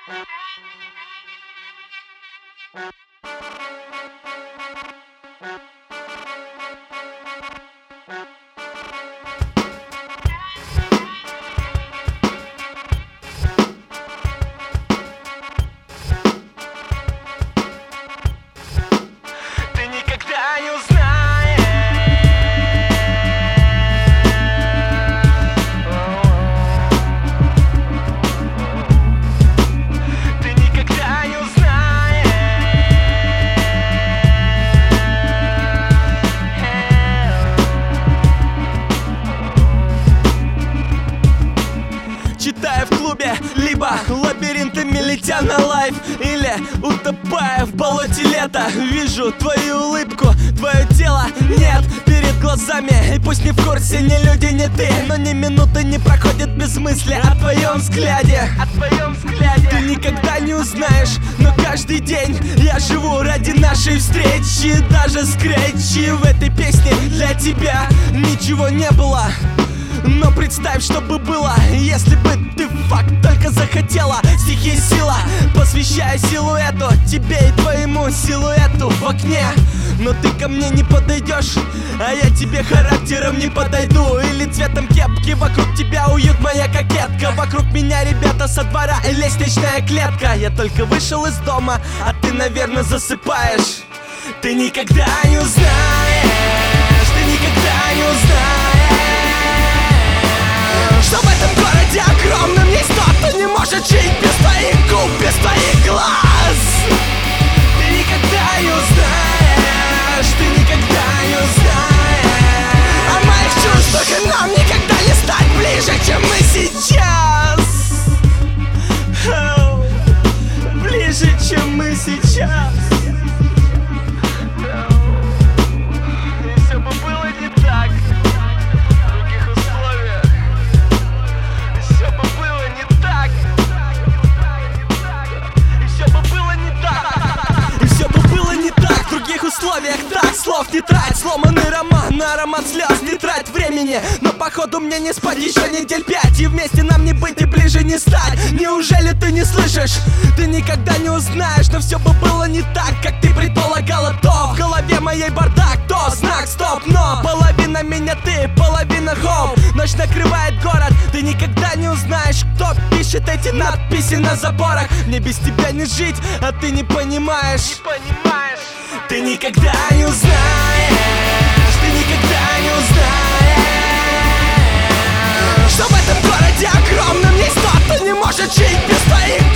Ты никогда не узнаешь. Ты никогда не узнаешь. Читая в клубе, либо лабиринтами летя на лайф, или утопая в болоте лета, вижу твою улыбку, твое тело нет перед глазами. И пусть не в курсе ни люди, ни ты, но ни минуты не проходит без мысли о твоем взгляде. Ты никогда не узнаешь, но каждый день я живу ради нашей встречи. Даже скретчи в этой песне для тебя ничего не было. Но представь, что бы было, если бы ты факт только захотела. Стихи сила, посвящая силуэту, тебе и твоему силуэту в окне. Но ты ко мне не подойдешь, а я тебе характером не подойду. Или цветом кепки, вокруг тебя уют, моя кокетка. Вокруг меня ребята со двора и лестничная клетка. Я только вышел из дома, а ты, наверное, засыпаешь. Ты никогда не узнаешь, ты никогда не узнаешь, что в этом городе огромном есть тот, кто не может жить без твоих губ, без твоих глаз. Ты никогда не узнаешь, ты никогда не узнаешь о моих чувствах, и нам никогда не стать ближе, чем мы сейчас. Ближе, чем мы сейчас. И все бы было не так в других условиях. И все бы было не так. И все бы было не так. И все бы было не так в других условиях. Так, слов не трать, сломанный роман на аромат слез. Не трать времени, но походу мне не спать еще недель 5. И вместе нам не быть и ближе не стать. Неужели ты не слышишь? Ты никогда не узнаешь, но все бы было не так, как ты предполагала. То в голове моей бардак, то знак стоп. Но половина меня ты, половина хоум. Ночь накрывает город, ты никогда не узнаешь, кто пишет эти надписи на заборах. Мне без тебя не жить, а ты не понимаешь. Ты никогда не узнаешь, ты никогда не узнаешь, что в этом городе огромном есть тот, кто не может жить без твоих